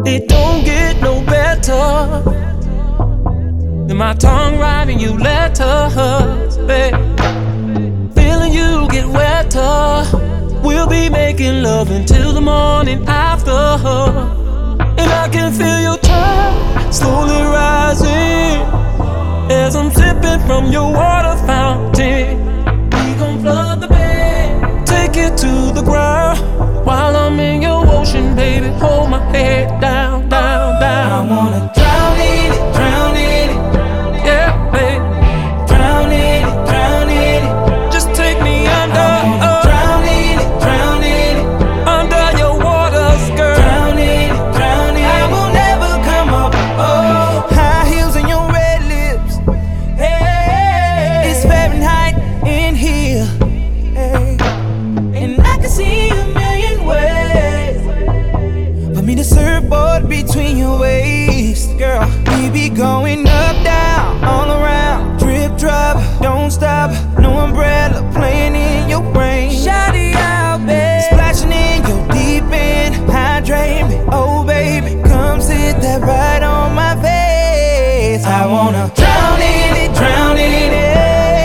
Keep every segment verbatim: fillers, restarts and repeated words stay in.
It don't get no better than my tongue writing you letters, babe. Feeling you get wetter. We'll be making love until the morning after. And I can feel your tide slowly rising as I'm sipping from your water fountain. We gon' flood the bed, take it to the ground while I'm in your ocean, baby. Hold my head down, down, down. I wanna drown in it, drown in it. Yeah, baby. Drown in it, drown in it. Just take me under. I wanna uh, drown in it, drown in it. Under your waters, girl. Drown in it, drown in it. I will never come up. Oh, high heels and your red lips. Hey, it's Fahrenheit in here. Hey, and I can see a million ways for me to surfboard between your waist, girl. We be going up, down, all around. Drip, drop, don't stop. No umbrella playing in your brain. Shout it out, babe. Splashing in your deep end. Hydrate me, oh baby. Come sit that right on my face. I wanna drown in it, drown in it.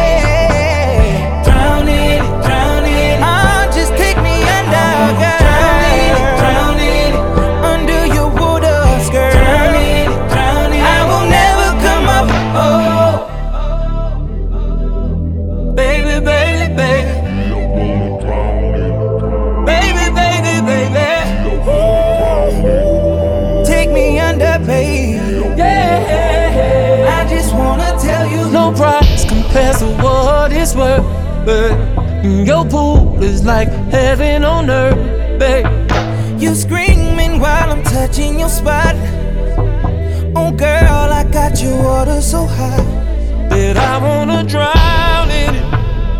Drown in it, drown in it. Oh, just take me under, girl. Drown in it, drown in it. Under your waters, girl. Drown in it, drown in it. I will never come up, oh. Baby, baby, baby. Baby, baby, baby. Take me under, babe. Yeah. I just wanna tell you. No price compares to what it's worth, babe. Your pool is like heaven on earth, babe. You screaming while I'm touching your spot. Oh girl, I got your water so hot That I wanna drown in it.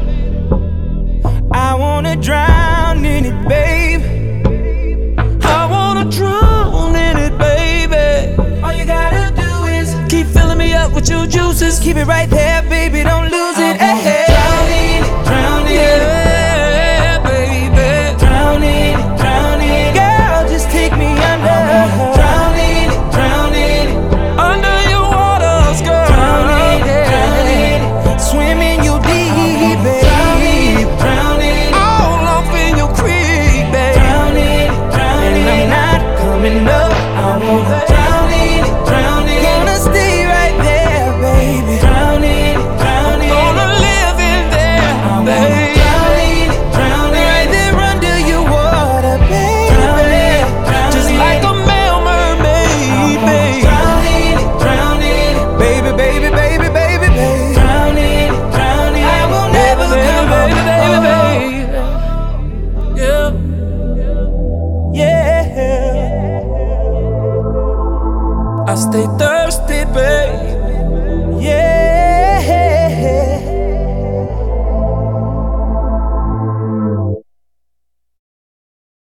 I wanna drown in it, babe. I wanna drown in it, baby. All you gotta do is Keep filling me up with your juices. keep it right there, baby, don't lose it. I wanna Hey, drown in it, drown in it. Yeah, baby. Drown in it, drown in it. Girl, just take me under. Drown in it, drown in it. Under your waters, girl. Drown in it, Yeah. drown in it. Swim in your deep, babe. Drown in it, drown in it. All up in your creek, baby. Drown in it, drown in it. And I'm not coming up. I wanna drown in it, drown in it. Gonna stay right there, baby. Drown in it, drown in it. Gonna live in there, I wanna baby. drown in it, drown in it. Right there under your water, baby. Drown in it, drown Just in it. like a male mermaid, baby. Drown in it, drown in it. Baby, baby, baby, baby, baby. Drown in it, drown in it. I will never Baby, come baby, up. baby, baby. Yeah. Yeah. I stay thirsty, baby. Yeah.